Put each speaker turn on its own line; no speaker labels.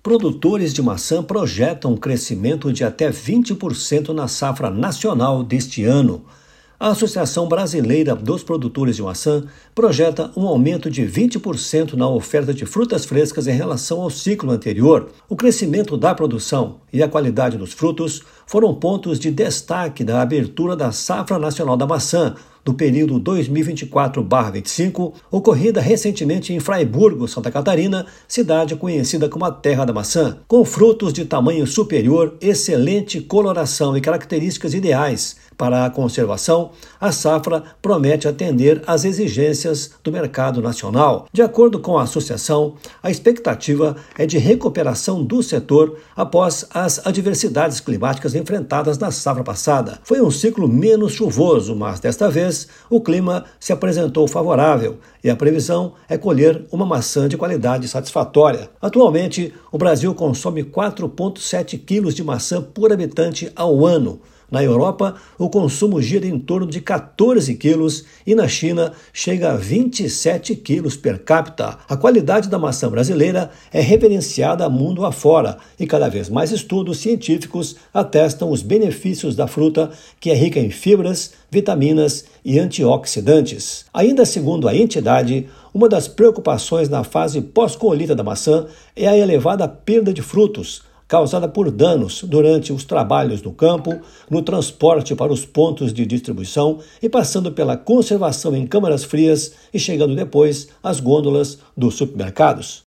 Produtores de maçã projetam um crescimento de até 20% na safra nacional deste ano. A Associação Brasileira dos Produtores de Maçã projeta um aumento de 20% na oferta de frutas frescas em relação ao ciclo anterior. O crescimento da produção e a qualidade dos frutos foram pontos de destaque da abertura da Safra Nacional da Maçã, do período 2024/25, ocorrida recentemente em Fraiburgo, Santa Catarina, cidade conhecida como a Terra da Maçã. Com frutos de tamanho superior, excelente coloração e características ideais para a conservação, a safra promete atender às exigências do mercado nacional. De acordo com a associação, a expectativa é de recuperação do setor após as adversidades climáticas enfrentadas na safra passada. Foi um ciclo menos chuvoso, mas desta vez o clima se apresentou favorável e a previsão é colher uma maçã de qualidade satisfatória. Atualmente, o Brasil consome 4,7 quilos de maçã por habitante ao ano. Na Europa, o consumo gira em torno de 14 quilos e na China chega a 27 quilos per capita. A qualidade da maçã brasileira é reverenciada mundo afora e cada vez mais estudos científicos atestam os benefícios da fruta, que é rica em fibras, vitaminas e antioxidantes. Ainda segundo a entidade, uma das preocupações na fase pós-colheita da maçã é a elevada perda de frutos, causada por danos durante os trabalhos no campo, no transporte para os pontos de distribuição e passando pela conservação em câmaras frias e chegando depois às gôndolas dos supermercados.